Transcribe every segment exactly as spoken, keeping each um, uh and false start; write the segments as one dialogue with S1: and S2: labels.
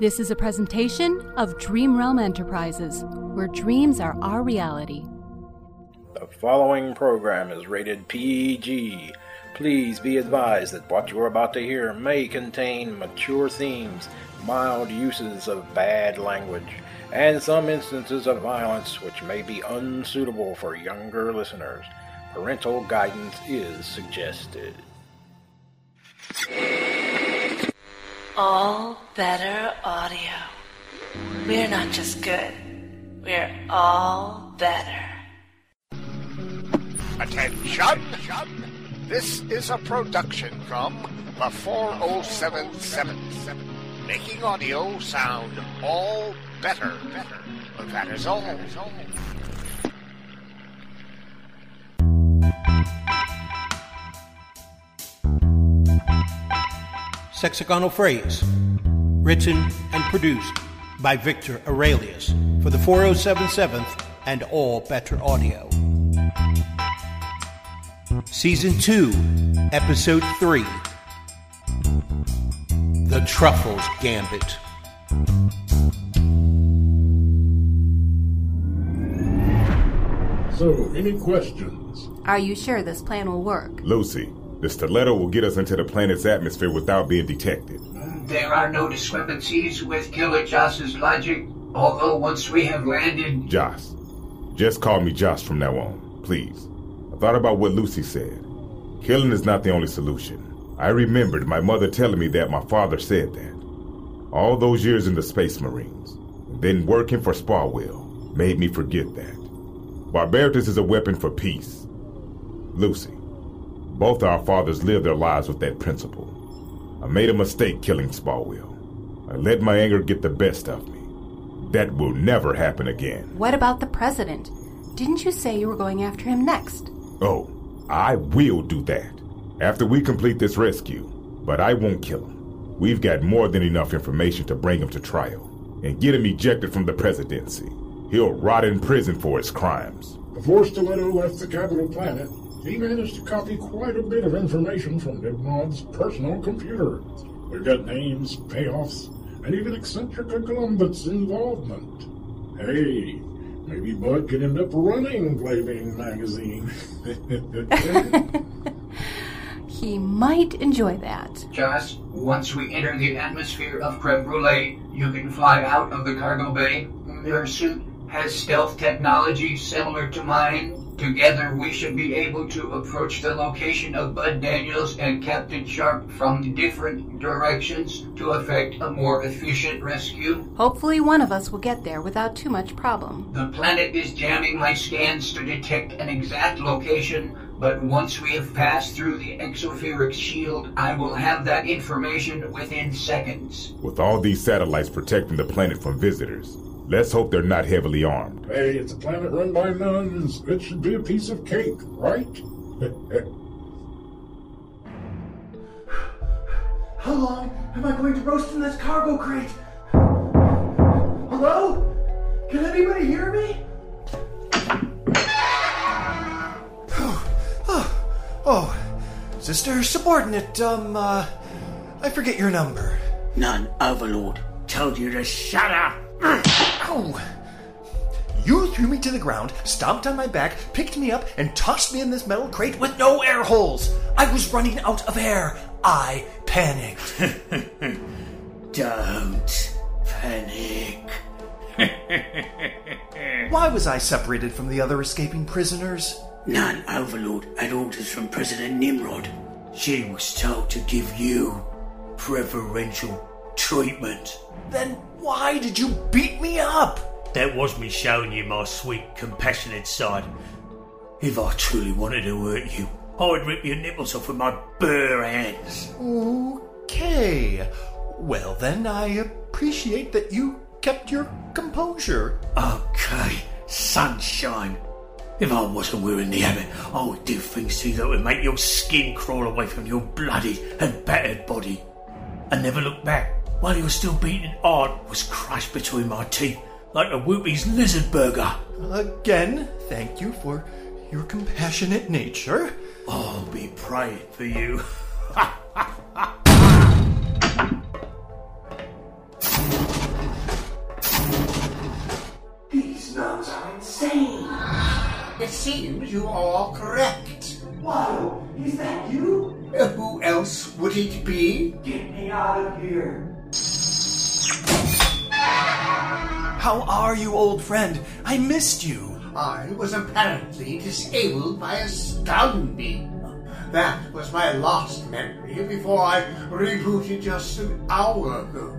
S1: This is a presentation of Dream Realm Enterprises, where dreams are our reality.
S2: The following program is rated P G. Please be advised that what you are about to hear may contain mature themes, mild uses of bad language, and some instances of violence which may be unsuitable for younger listeners. Parental guidance is suggested.
S3: All Better Audio. We're not just good, we're all better.
S4: Attention! This is a production from the four oh seven seven, making audio sound all better. But that is all.
S5: Sexagonal Phrase, written and produced by Victor Aurelius for the four oh seven seventh and All Better Audio. Season two, Episode three, The Truffles Gambit.
S6: So, any questions?
S1: Are you sure this plan will work?
S7: Lucy, the stiletto will get us into the planet's atmosphere without being detected.
S8: There are no discrepancies with Killer Joss's logic, although once we have landed...
S7: Joss. Just call me Joss from now on, please. I thought about what Lucy said. Killing is not the only solution. I remembered my mother telling me that my father said that. All those years in the Space Marines, and then working for Sparwell, made me forget that. Barbaritas is a weapon for peace. Lucy, both our fathers lived their lives with that principle. I made a mistake killing Sparwell. I let my anger get the best of me. That will never happen again.
S1: What about the president? Didn't you say you were going after him next?
S7: Oh, I will do that after we complete this rescue, but I won't kill him. We've got more than enough information to bring him to trial and get him ejected from the presidency. He'll rot in prison for his crimes.
S6: Before Stiletto left the capital planet, he managed to copy quite a bit of information from Nimrod's personal computer. We've got names, payoffs, and even eccentric Columbus involvement. Hey, maybe Bud could end up running Playbean magazine.
S1: He might enjoy that.
S8: Joss, once we enter the atmosphere of Creme Brulee, you can fly out of the cargo bay. Your suit has stealth technology similar to mine. Together, we should be able to approach the location of Bud Daniels and Captain Sharp from different directions to effect a more efficient rescue.
S1: Hopefully one of us will get there without too much problem.
S8: The planet is jamming my scans to detect an exact location, but once we have passed through the exopheric shield, I will have that information within seconds.
S7: With all these satellites protecting the planet from visitors, let's hope they're not heavily armed.
S6: Hey, it's a planet run by nuns. It should be a piece of cake, right?
S9: How long am I going to roast in this cargo crate? Hello? Can anybody hear me? Oh, oh, Sister Subordinate, um, uh, I forget your number.
S8: None, Overlord. Told you to shut up.
S9: Ow! You threw me to the ground, stomped on my back, picked me up, and tossed me in this metal crate with no air holes. I was running out of air. I panicked.
S8: Don't panic.
S9: Why was I separated from the other escaping prisoners?
S8: None, Overlord had orders from President Nimrod. She was told to give you preferential treatment.
S9: Then why did you beat me up?
S10: That was me showing you my sweet, compassionate side.
S8: If I truly wanted to hurt you, I would rip your nipples off with my bare hands.
S9: Okay. Well then, I appreciate that you kept your composure.
S8: Okay, sunshine. If I wasn't wearing the habit, I would do things to you that would make your skin crawl away from your bloody and battered body. I never looked back. While you were still beating, art was crushed between my teeth like a Whoopi's lizard burger.
S9: Again, thank you for your compassionate nature.
S8: I'll be praying for you.
S4: seems you are correct.
S9: Wow, is that you?
S4: Uh, who else would it be?
S9: Get me out of here. How are you, old friend? I missed you.
S4: I was apparently disabled by a stun beam. That was my last memory before I rebooted just an hour ago.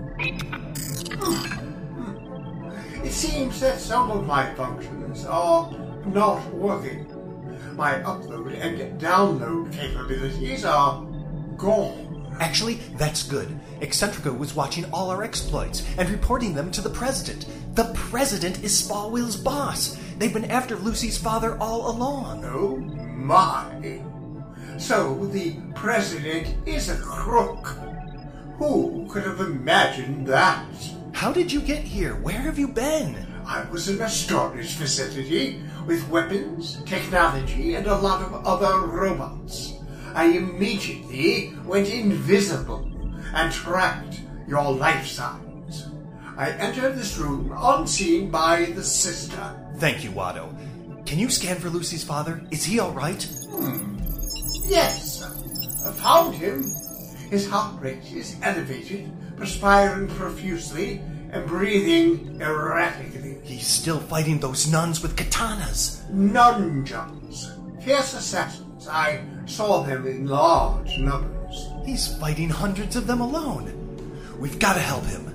S4: It seems that some of my functions are not working. My upload and download capabilities are gone.
S9: Actually, that's good. Eccentrico was watching all our exploits and reporting them to the President. The President is Spallwheel's boss. They've been after Lucy's father all along.
S4: Oh my. So the President is a crook. Who could have imagined that?
S9: How did you get here? Where have you been?
S4: I was in a storage facility with weapons, technology, and a lot of other robots. I immediately went invisible and tracked your life signs. I entered this room unseen by the sister.
S9: Thank you, Watto. Can you scan for Lucy's father? Is he all right?
S4: Hmm. Yes. I found him. His heart rate is elevated, perspiring profusely, and breathing erratically.
S9: He's still fighting those nuns with katanas.
S4: Nunjuns. Fierce assassins. I saw them in large numbers.
S9: He's fighting hundreds of them alone. We've got to help him.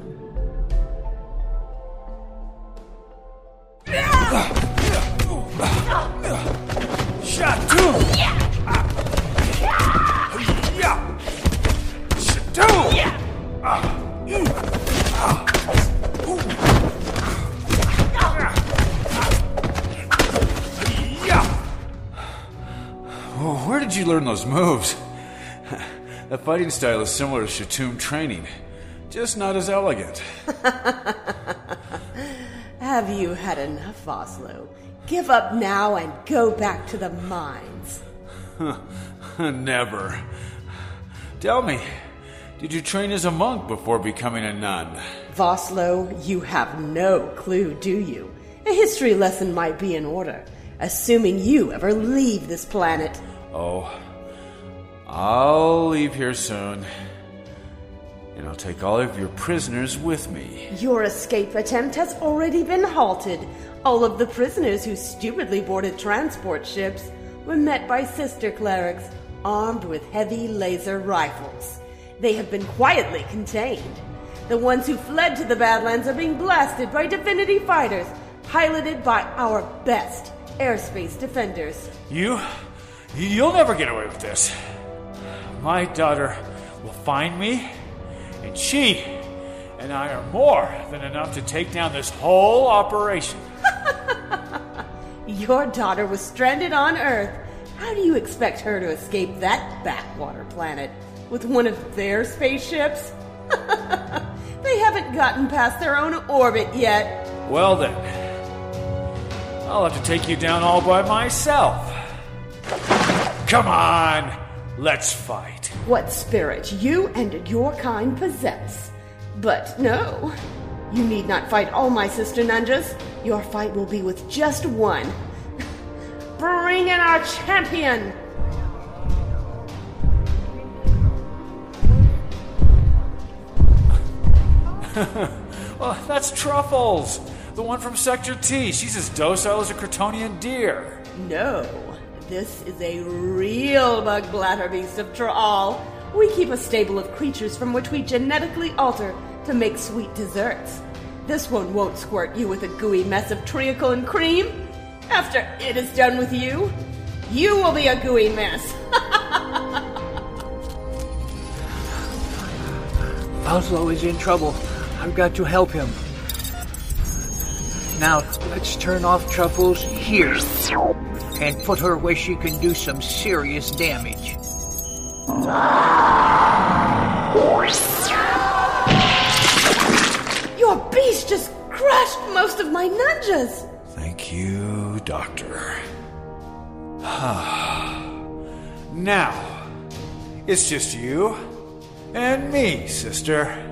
S11: Shadow!
S12: Where did you learn those moves? That fighting style is similar to Shatum training, just not as elegant.
S13: Have you had enough, Vosloo? Give up now and go back to the mines.
S12: Never. Tell me, did you train as a monk before becoming a nun?
S13: Vosloo, you have no clue, do you? A history lesson might be in order, assuming you ever leave this planet.
S12: Oh, I'll leave here soon. And I'll take all of your prisoners with me.
S13: Your escape attempt has already been halted. All of the prisoners who stupidly boarded transport ships were met by sister clerics armed with heavy laser rifles. They have been quietly contained. The ones who fled to the Badlands are being blasted by Divinity fighters, piloted by our best airspace defenders.
S12: You? You'll never get away with this. My daughter will find me, and she and I are more than enough to take down this whole operation.
S13: Your daughter was stranded on Earth. How do you expect her to escape that backwater planet with one of their spaceships? They haven't gotten past their own orbit yet.
S12: Well then, I'll have to take you down all by myself. Come on, let's fight.
S13: What spirit you and your kind possess. But no, you need not fight all my sister ninjas. Your fight will be with just one. Bring in our champion!
S12: Well, that's Truffles, the one from Sector T. She's as docile as a Kryptonian deer.
S13: No, this is a real bug bladder beast of Traal. We keep a stable of creatures from which we genetically alter to make sweet desserts. This one won't squirt you with a gooey mess of treacle and cream. After it is done with you, you will be a gooey mess.
S14: Vosloo is in trouble. I've got to help him. Now, let's turn off Truffles here and put her where she can do some serious damage.
S13: Your beast just crushed most of my ninjas.
S12: Thank you, Doctor. Now, it's just you and me, sister.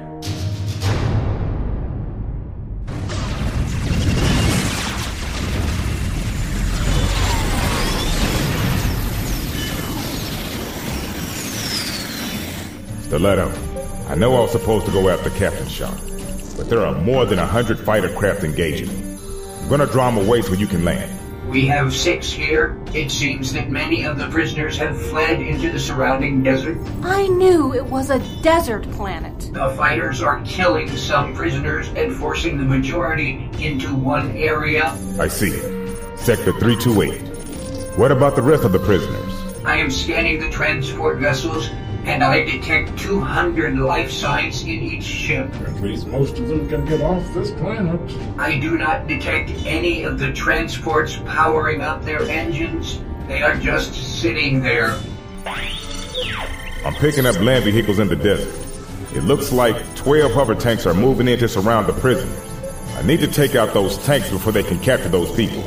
S7: Stiletto, I know I was supposed to go after Captain Shaw, but there are more than a hundred fighter craft engaging me. I'm gonna draw them away so you can land.
S8: We have six here. It seems that many of the prisoners have fled into the surrounding desert.
S1: I knew it was a desert planet.
S8: The fighters are killing some prisoners and forcing the majority into one area.
S7: I see it. Sector three two eight. What about the rest of the prisoners?
S8: I am scanning the transport vessels, and I detect two hundred life signs in each ship.
S6: At least most of them can get off this planet.
S8: I do not detect any of the transports powering up their engines. They are just sitting there.
S7: I'm picking up land vehicles in the desert. It looks like twelve hover tanks are moving in to surround the prisoners. I need to take out those tanks before they can capture those people.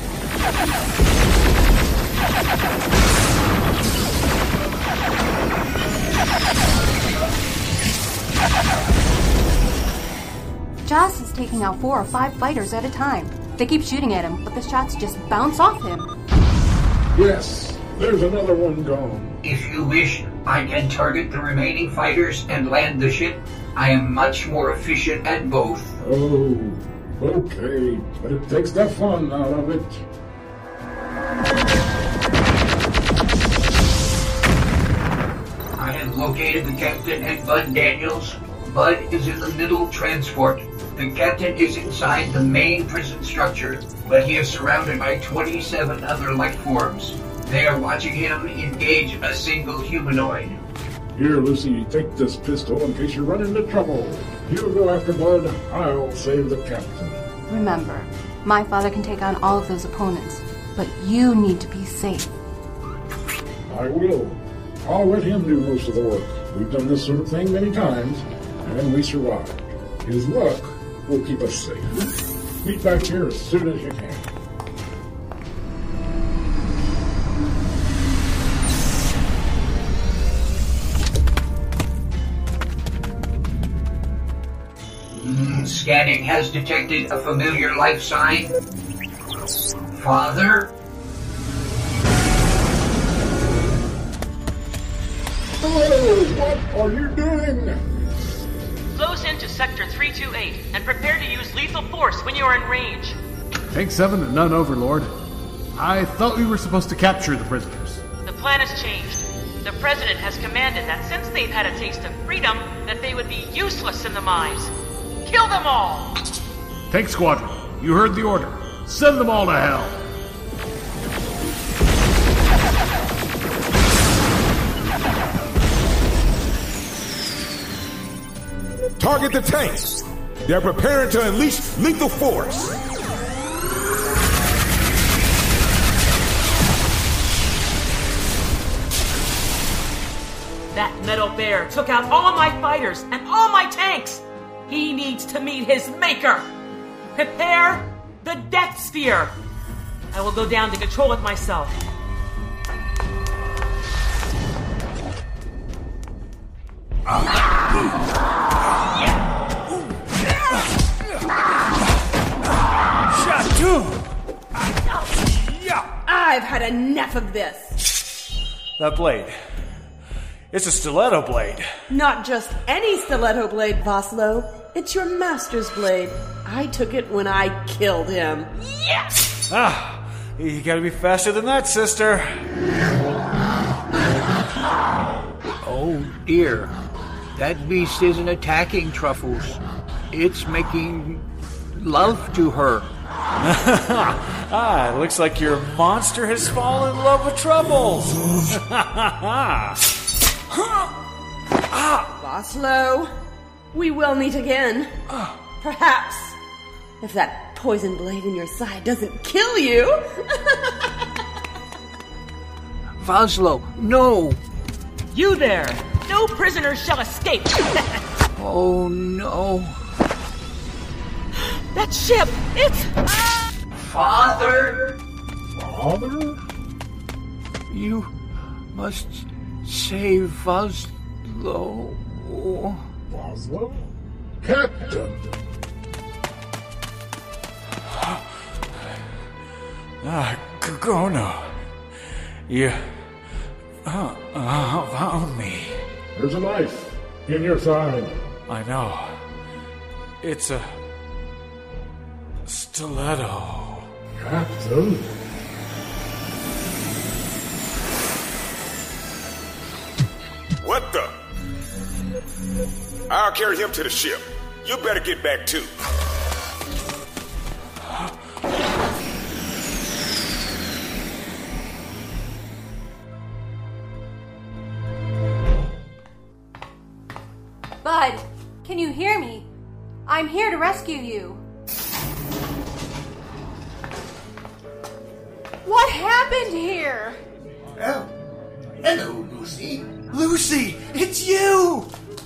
S1: Joss is taking out four or five fighters at a time. They keep shooting at him, but the shots just bounce off him.
S6: Yes, there's another one gone.
S8: If you wish, I can target the remaining fighters and land the ship. I am much more efficient at both.
S6: Oh, okay, but it takes the fun out of it.
S8: I have located the captain and Bud Daniels. Bud is in the middle transport. The captain is inside the main prison structure, but he is surrounded by twenty-seven other life forms. They are watching him engage a single humanoid.
S6: Here, Lucy, take this pistol in case you run into trouble. You go after Bud, I'll save the captain.
S1: Remember, my father can take on all of those opponents, but you need to be safe.
S6: I will. I'll let him do most of the work. We've done this sort of thing many times, and we survived. His luck will keep us safe. Meet back here as soon as you can.
S8: Mm, scanning has detected a familiar life sign. Father?
S6: Oh, what are you doing?
S11: Close into Sector three two eight and prepare to use lethal force when you are in range.
S15: Tank seven and none Overlord. I thought we were supposed to capture the prisoners.
S11: The plan has changed. The President has commanded that since they've had a taste of freedom, that they would be useless in the mines. Kill them all!
S15: Tank Squadron, you heard the order. Send them all to hell!
S7: Target the tanks! They're preparing to unleash lethal force!
S11: That metal bear took out all my fighters and all my tanks! He needs to meet his maker! Prepare the Death Sphere! I will go down to control it myself.
S13: I've had enough of this.
S12: That blade. It's a stiletto blade.
S13: Not just any stiletto blade, Voslo. It's your master's blade. I took it when I killed him.
S11: Yes!
S12: Ah, you gotta be faster than that, sister.
S14: Oh dear. That beast isn't attacking Truffles. It's making love to her.
S12: Ah, it looks like your monster has fallen in love with Troubles.
S13: Voslo, we will meet again. Perhaps, if that poison blade in your side doesn't kill you.
S14: Voslo, no!
S11: You there! No prisoners shall escape!
S14: Oh no.
S11: That ship! It's...
S8: Father?
S6: Father?
S14: You must save Voslo.
S6: Voslo? Captain!
S12: Ah, Gono. You uh, uh, found me.
S6: There's a knife In your side.
S12: I know. It's a stiletto.
S6: Captain?
S7: What the? I'll carry him to the ship. You better get back too.
S1: Bud, can you hear me? I'm here to rescue you. What happened here?
S9: Oh, hello, Lucy. Lucy, it's you!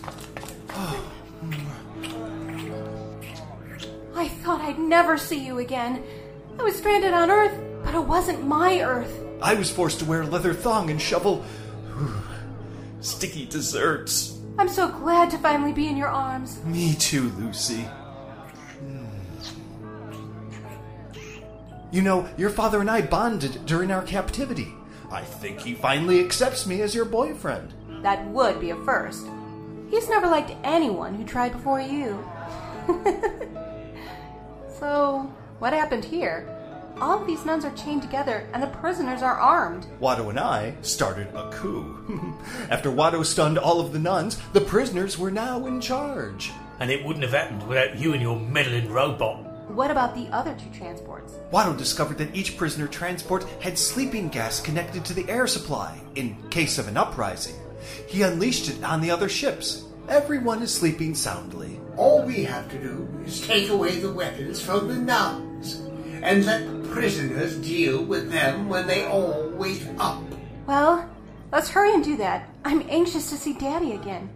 S1: I thought I'd never see you again. I was stranded on Earth, but it wasn't my Earth.
S9: I was forced to wear a leather thong and shovel sticky desserts.
S1: I'm so glad to finally be in your arms.
S9: Me too, Lucy. You know, your father and I bonded during our captivity. I think he finally accepts me as your boyfriend.
S1: That would be a first. He's never liked anyone who tried before you. So, what happened here? All of these nuns are chained together, and the prisoners are armed.
S9: Watto and I started a coup. After Watto stunned all of the nuns, the prisoners were now in charge.
S10: And it wouldn't have happened without you and your meddling robot.
S1: What about the other two transports?
S9: Watto discovered that each prisoner transport had sleeping gas connected to the air supply, in case of an uprising. He unleashed it on the other ships. Everyone is sleeping soundly.
S16: All we have to do is take away the weapons from the nuns, and let the prisoners deal with them when they all wake up.
S1: Well, let's hurry and do that. I'm anxious to see Daddy again.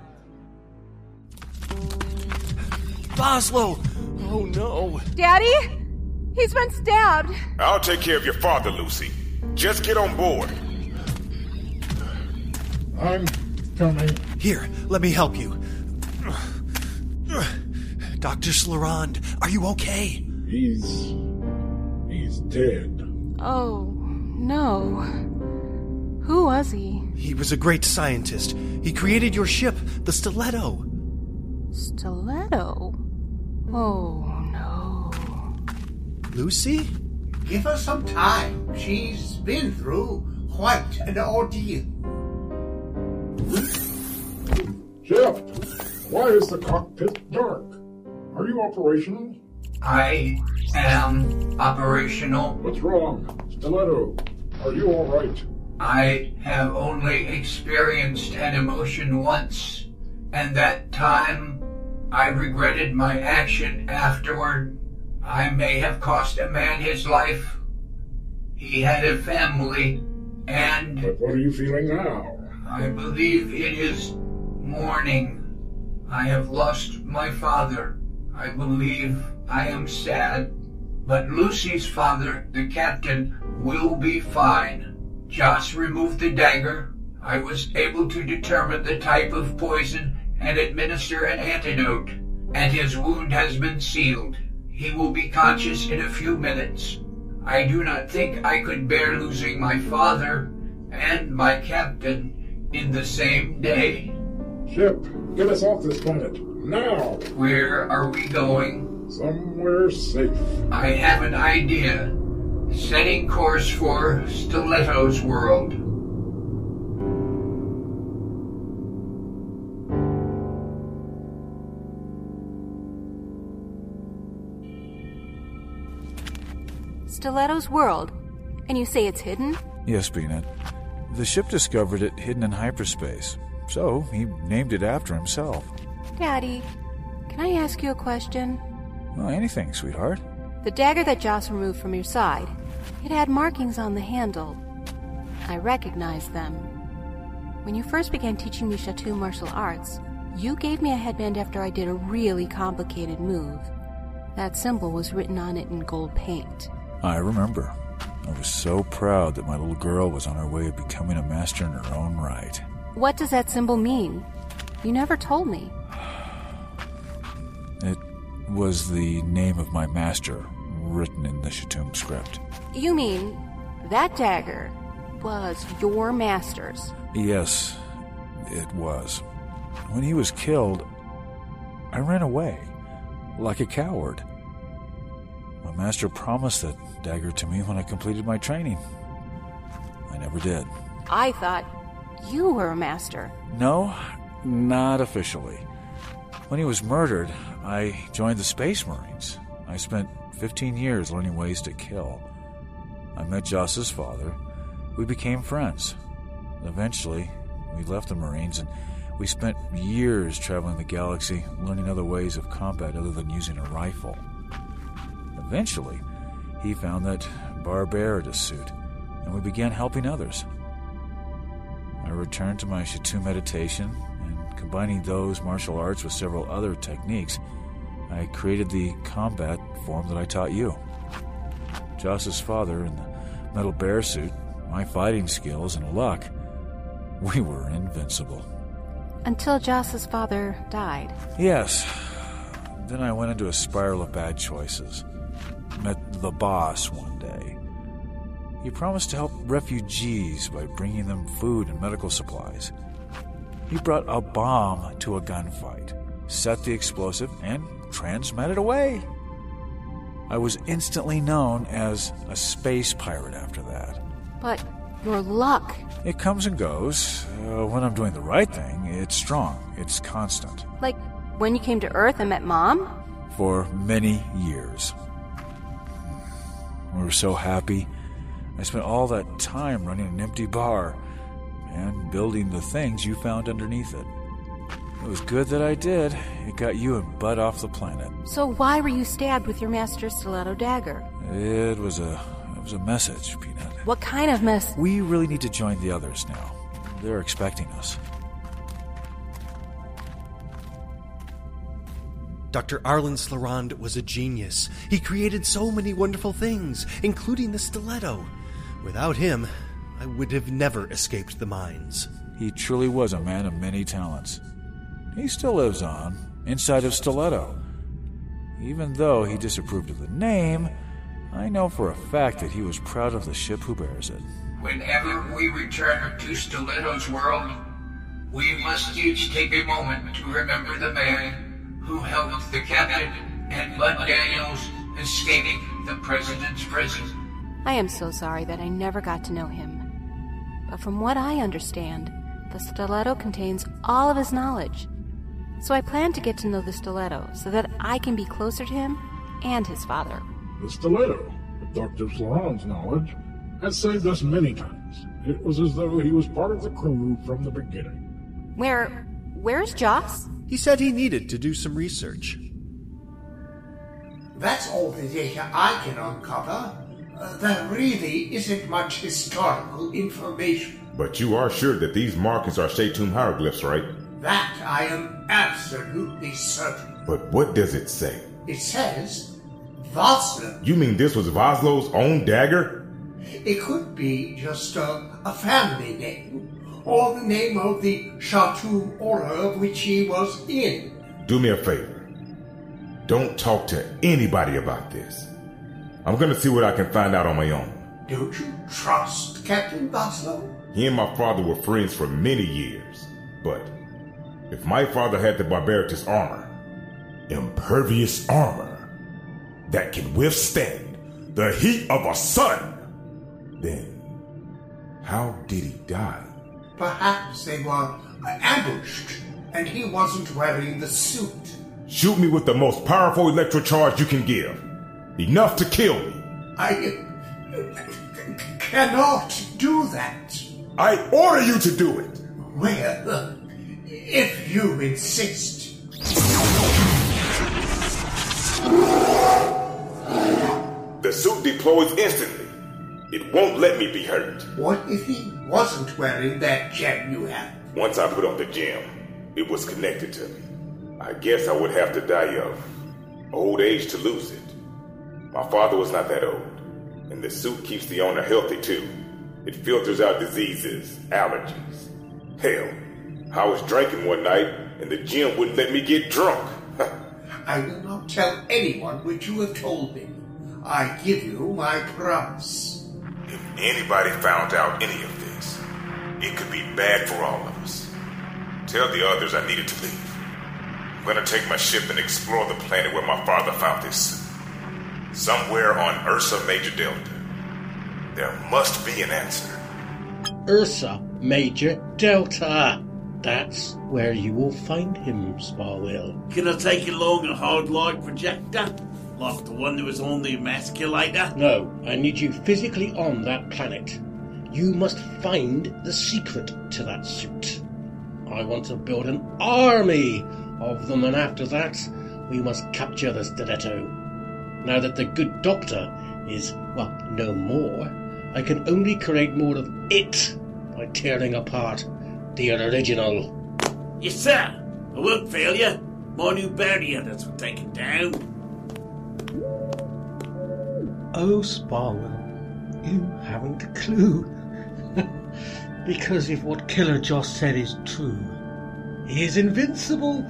S9: Laszlo! Oh no!
S1: Daddy? He's been stabbed.
S7: I'll take care of your father, Lucy. Just get on board.
S6: I'm coming.
S9: Here, let me help you. Doctor Slarand, are you okay?
S6: He's... he's dead.
S1: Oh, no. Who was he?
S9: He was a great scientist. He created your ship, the Stiletto.
S1: Stiletto? Oh, no.
S9: Lucy?
S16: Give her some time. She's been through quite an ordeal.
S6: Jeff, why is the cockpit dark? Are you operational?
S8: I am operational.
S6: What's wrong? Stiletto, are you all right?
S8: I have only experienced an emotion once, and that time I regretted my action afterward. I may have cost a man his life. He had a family, and...
S6: But what are you feeling now?
S8: I believe it is mourning. I have lost my father. I believe I am sad. But Lucy's father, the captain, will be fine. Joss removed the dagger. I was able to determine the type of poison and administer an antidote. And his wound has been sealed. He will be conscious in a few minutes. I do not think I could bear losing my father and my captain in the same day.
S6: Ship, get us off this planet, now!
S8: Where are we going?
S6: Somewhere safe.
S8: I have an idea. Setting course for Stiletto's world.
S1: Stiletto's world? And you say it's hidden?
S12: Yes, Peanut. The ship discovered it hidden in hyperspace, so he named it after himself.
S1: Daddy, can I ask you a question?
S12: Well, anything, sweetheart.
S1: The dagger that Joss removed from your side, it had markings on the handle. I recognized them. When you first began teaching me Chateau martial arts, you gave me a headband after I did a really complicated move. That symbol was written on it in gold paint.
S12: I remember. I was so proud that my little girl was on her way of becoming a master in her own right.
S1: What does that symbol mean? You never told me.
S12: It was the name of my master, written in the Chatum script.
S1: You mean that dagger was your master's?
S12: Yes, it was. when he was killed, I ran away, like a coward. My master promised that dagger to me when I completed my training. I never did.
S1: I thought you were a master.
S12: No, not officially. When he was murdered, I joined the Space Marines. I spent fifteen years learning ways to kill. I met Joss's father. We became friends. Eventually, we left the Marines and we spent years traveling the galaxy, learning other ways of combat other than using a rifle. Eventually, he found that Barbaritas suit, and we began helping others. I returned to my Shatu meditation, and combining those martial arts with several other techniques, I created the combat form that I taught you. Joss's father in the metal bear suit, my fighting skills, and luck, we were invincible.
S1: Until Joss's father died.
S12: Yes. Then I went into a spiral of bad choices. Met the boss one day. He promised to help refugees by bringing them food and medical supplies. He brought a bomb to a gunfight, set the explosive, and transmitted away. I was instantly known as a space pirate after that.
S1: But your luck...
S12: It comes and goes. Uh, when I'm doing the right thing, it's strong. It's constant.
S1: Like when you came to Earth and met Mom?
S12: For many years. We were so happy. I spent all that time running an empty bar and building the things you found underneath it. It was good that I did. It got you and Bud off the planet.
S1: So why were you stabbed with your master's stiletto dagger?
S12: It was a it was a message, Peanut.
S1: What kind of mess?
S12: We really need to join the others now. They're expecting us.
S9: Doctor Arlen Slarand was a genius. He created so many wonderful things, including the stiletto. Without him, I would have never escaped the mines.
S12: He truly was a man of many talents. He still lives on, inside of Stiletto. Even though he disapproved of the name, I know for a fact that he was proud of the ship who bears it.
S8: Whenever we return to Stiletto's world, we must each take a moment to remember the man who helped the captain and Bud Daniels escaping the president's prison.
S1: I am so sorry that I never got to know him. But from what I understand, the stiletto contains all of his knowledge. So I plan to get to know the stiletto so that I can be closer to him and his father.
S6: The stiletto, with Doctor Slarand's knowledge, has saved us many times. It was as though he was part of the crew from the beginning.
S1: Where... where's Joss?
S9: He said he needed to do some research.
S16: That's all the data I can uncover. Uh, there really isn't much historical information.
S7: But you are sure that these markings are Shatum hieroglyphs, right?
S16: That I am absolutely certain.
S7: But what does it say?
S16: It says Voslo.
S7: You mean this was Voslow's own dagger?
S16: It could be just a, a family name, or the name of the Shatum order of which he was in.
S7: Do me a favor. Don't talk to anybody about this. I'm gonna see what I can find out on my own.
S16: Don't you trust Captain Voslo?
S7: He and my father were friends for many years. But if my father had the Barbaritas armor, impervious armor, that can withstand the heat of a sun, then how did he die?
S16: Perhaps they were ambushed, and he wasn't wearing the suit.
S7: Shoot me with the most powerful electrocharge you can give. Enough to kill me.
S16: I cannot do that.
S7: I order you to do it.
S16: Well, if you insist.
S7: The suit deploys instantly. It won't let me be hurt.
S16: What if he wasn't wearing that gem you have?
S7: Once I put on the gem, it was connected to me. I guess I would have to die of old age to lose it. My father was not that old, and the suit keeps the owner healthy too. It filters out diseases, allergies. Hell, I was drinking one night, and the gym wouldn't let me get drunk.
S16: I will not tell anyone what you have told me. I give you my promise.
S7: If anybody found out any of this, it could be bad for all of us. Tell the others I needed to leave. I'm gonna take my ship and explore the planet where my father found this suit. Somewhere on Ursa Major Delta. There must be an answer.
S17: Ursa Major Delta. That's where you will find him, Sparwell.
S18: Can I take along a hard light projector? Like the one that was on the emasculator?
S17: No, I need you physically on that planet. You must find the secret to that suit. I want to build an army of them, and after that, we must capture the Stiletto. Now that the good doctor is, well, no more, I can only create more of it by tearing apart the original.
S18: Yes, sir. I won't fail you. My new barrier, that's what taking down.
S17: Oh, Sparwell, you haven't a clue. Because if what Killer Josh said is true, he is invincible.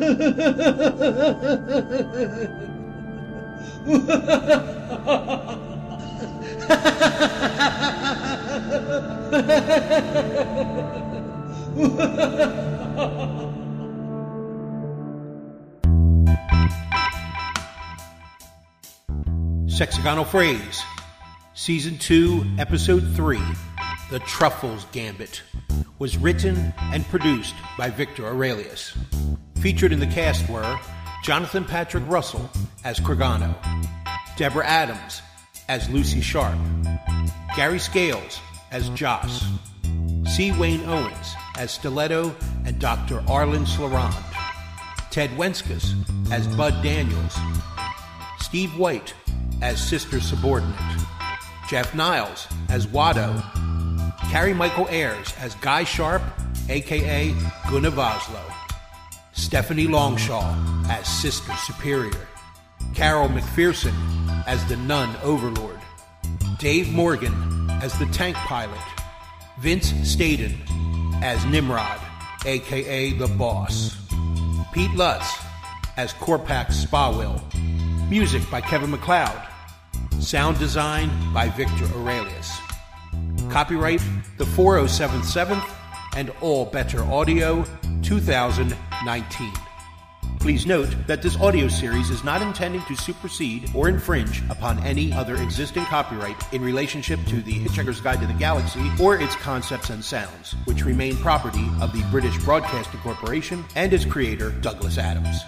S5: Sexagonal Phrase, Season two, Episode three, The Truffles Gambit, was written and produced by Victor Aurelius. Featured in the cast were Jonathan Patrick Russell as Cragano, Deborah Adams as Lucy Sharp, Gary Scales as Joss, C. Wayne Owens as Stiletto and Doctor Arlen Slarand, Ted Wenskus as Bud Daniels, Steve White as Sister Subordinate, Jeff Niles as Watto, Carrie Michael Ayers as Guy Sharp, a k a. Gunnar Voslo, Stephanie Longshaw as Sister Superior, Carol McPherson as the Nun Overlord, Dave Morgan as the Tank Pilot, Vince Staden as Nimrod, a k a. The Boss, Pete Lutz as Corpax Spawell, music by Kevin MacLeod, sound design by Victor Aurelius. Copyright the four oh seven seventh and All Better Audio two thousand nineteen. Please note that this audio series is not intending to supersede or infringe upon any other existing copyright in relationship to The Hitchhiker's Guide to the Galaxy or its concepts and sounds, which remain property of the British Broadcasting Corporation and its creator, Douglas Adams.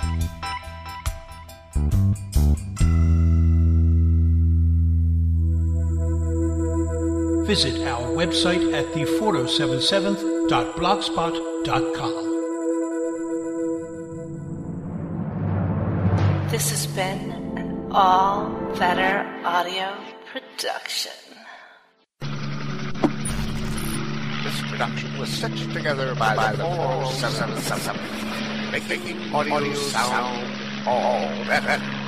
S5: Visit our website at the four oh seven seventh dot blogspot dot com.
S3: This has been an All Better Audio production.
S4: This production was stitched together by, by the four oh seven seven, making audio sound all better.